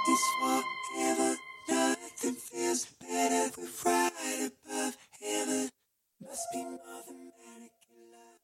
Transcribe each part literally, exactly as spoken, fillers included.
It's forever. Nothing feels better. We're right above heaven. Must be more than medical love.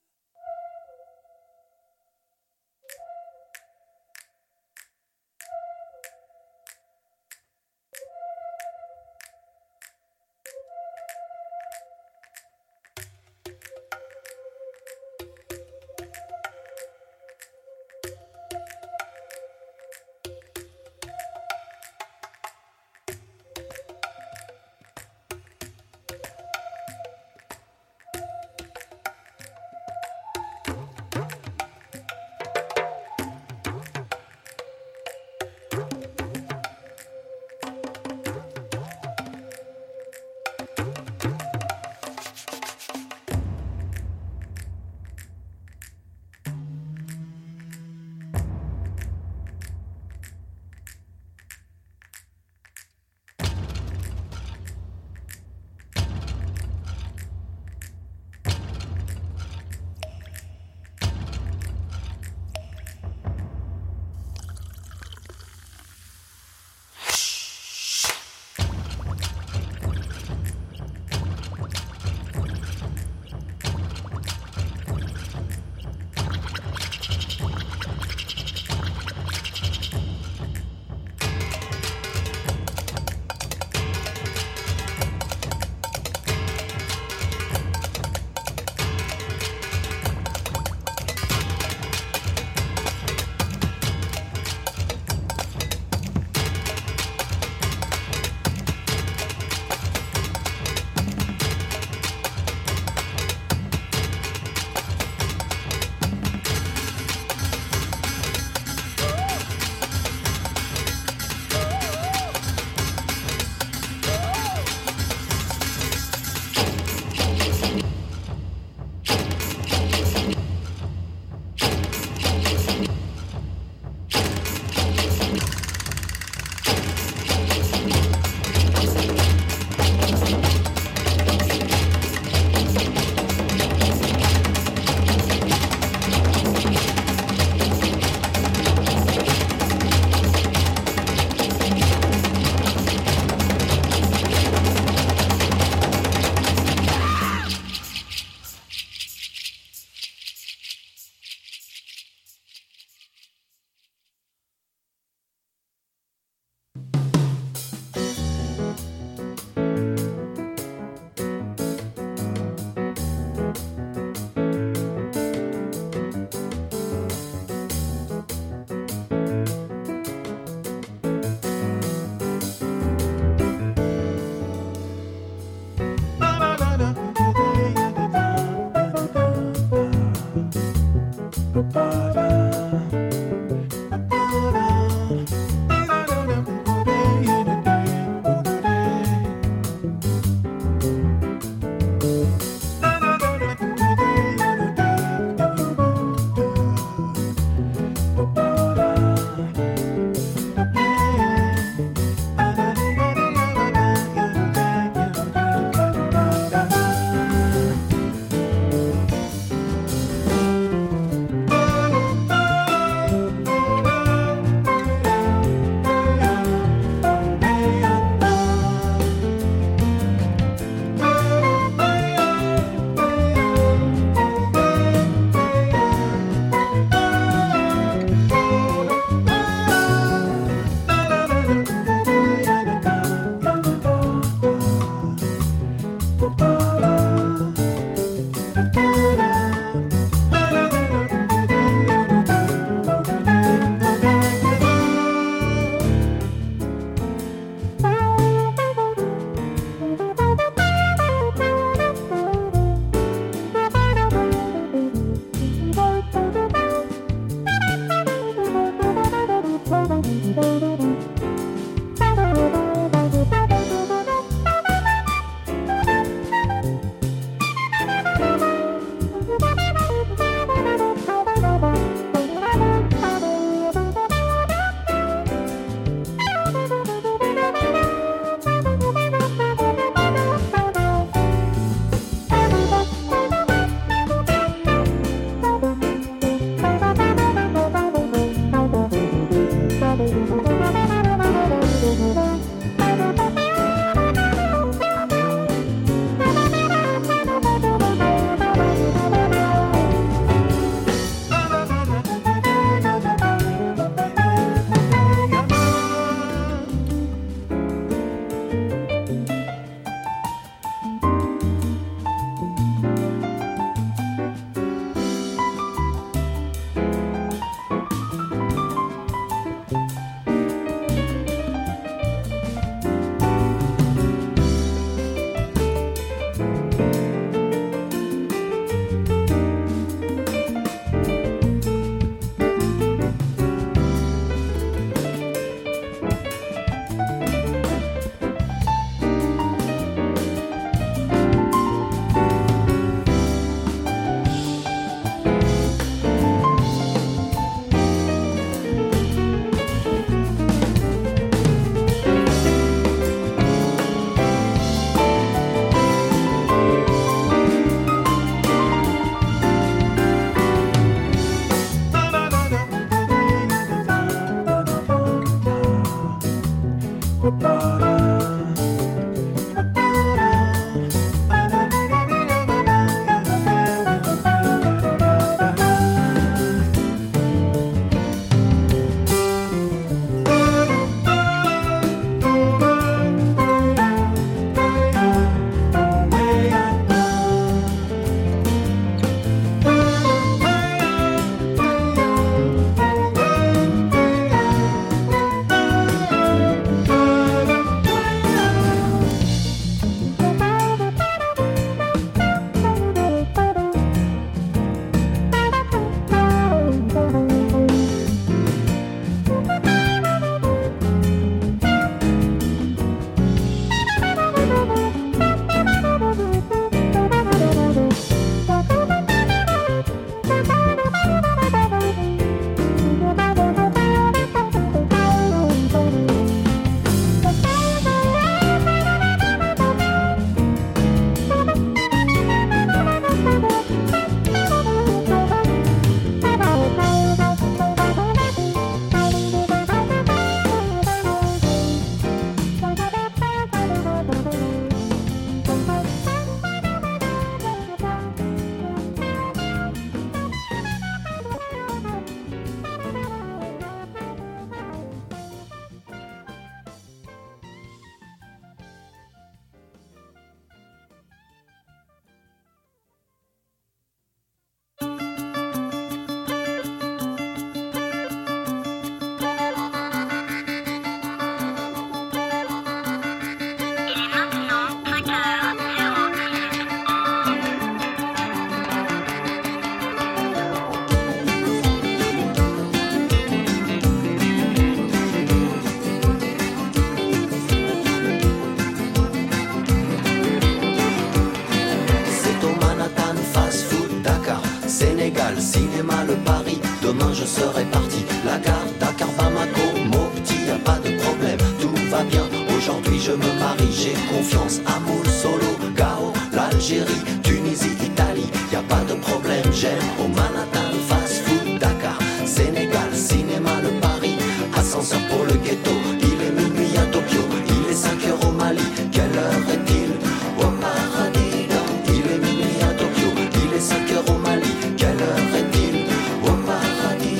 Cinéma, le Paris, demain je serai parti. La gare, Dakar, Bamako, Mopti, y a pas de problème, tout va bien. Aujourd'hui je me marie, j'ai confiance. Amour, Solo, Gao, l'Algérie, Tunisie, Italie, y a pas de problème. J'aime au Manhattan, fast food, Dakar, Sénégal, cinéma, le Paris, ascenseur pour le ghetto. Il est minuit à Tokyo, il est cinq heures au Mali. Quelle heure est-il au paradis? Il est minuit à Tokyo, il est cinq heures au Mali. Quelle heure est-il au paradis?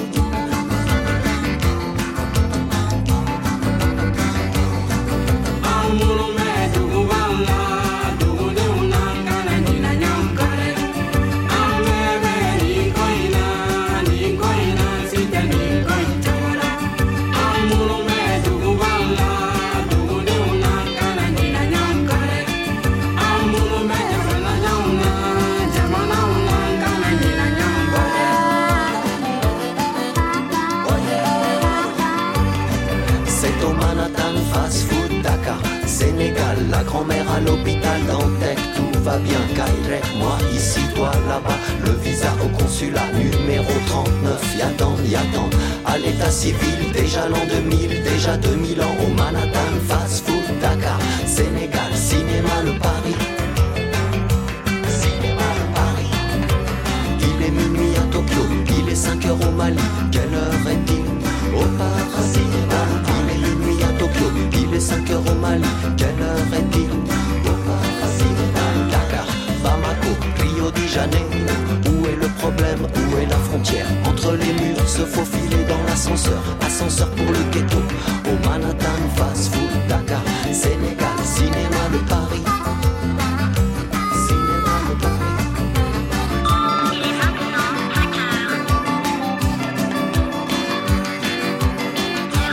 La grand-mère à l'hôpital Dantec, tout va bien, Kairek, moi ici, toi là-bas. Le visa au consulat numéro trente-neuf, y'attend, y'attend. À l'état civil, déjà l'an deux mille, déjà deux mille ans. Au Manhattan, fast food, Dakar, Sénégal, cinéma, le Paris. Cinéma, le Paris. Il est minuit à Tokyo, il est cinq heures au Mali. Quelle heure est-il au paradis? Il est minuit à Tokyo, il est cinq heures au Mali. Quelle heure est-il au paradis? Dakar, Bamako, Rio de Janeiro. Où est le problème? Où est la frontière? Entre les murs, se faufiler dans l'ascenseur. Ascenseur pour le ghetto. Au Manhattan, fast food, Dakar, Sénégal, cinéma, le Paris. Cinéma, le Paris. Il est maintenant cinq heures.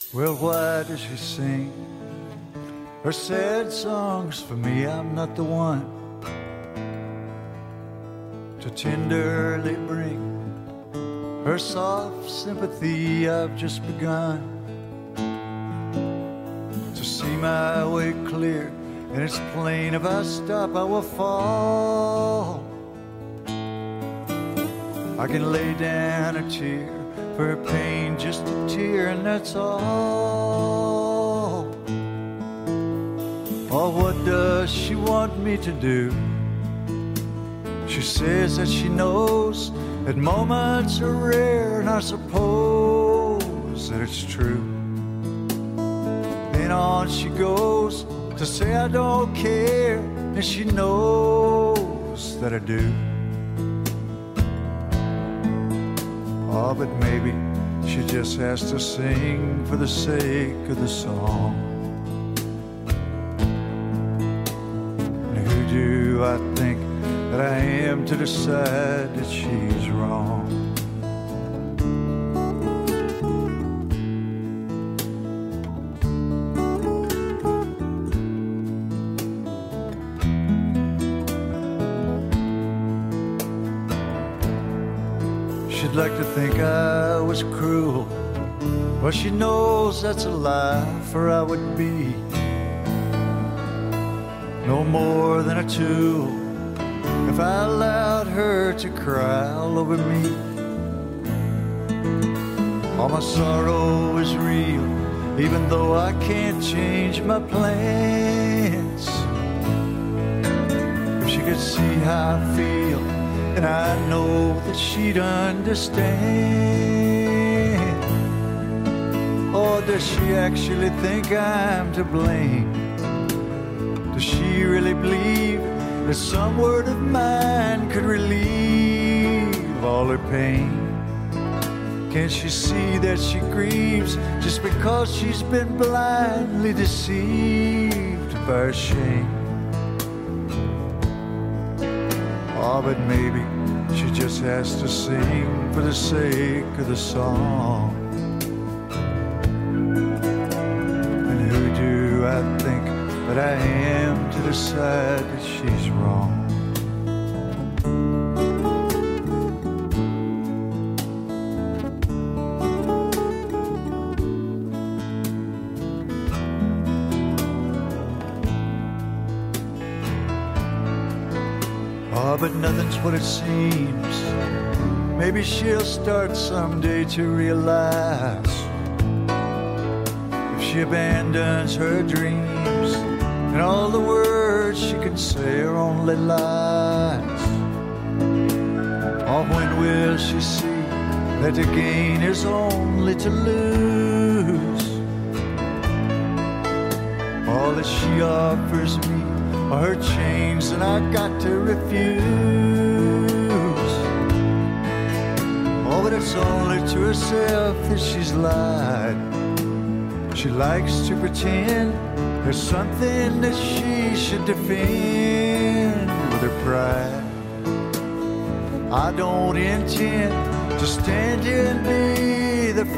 Well, why does she sing her sad songs for me? I'm not the one to tenderly bring her soft sympathy. I've just begun to see my way clear, and it's plain if I stop I will fall. I can lay down a tear for her pain, just a tear, and that's all. Oh, what does she want me to do? She says that she knows that moments are rare, and I suppose that it's true. Then on she goes to say I don't care, and she knows that I do. Oh, but maybe she just has to sing for the sake of the song. And who do I think that I am to decide that she's wrong? She'd like to think I was cruel. Well, she knows that's a lie, for I would be no more than a tool if I allowed her to cry all over me. All my sorrow is real, even though I can't change my plans. If she could see how I feel, and I know that she'd understand. Or does she actually think I'm to blame? Does she really believe that some word of mine could relieve all her pain? Can't she see that she grieves just because she's been blindly deceived by her shame? Oh, but maybe she just has to sing for the sake of the song. And who do I think that I am to decide that she's wrong? Oh, but nothing's what it seems. Maybe she'll start someday to realize if she abandons her dreams and all the words she can say are only lies. Oh, when will she see that to gain is only to lose? All that she offers me are her chains, and I got to refuse. Oh, but it's only to herself that she's lied. She likes to pretend there's something that she should defend with her pride. I don't intend to stand here and be the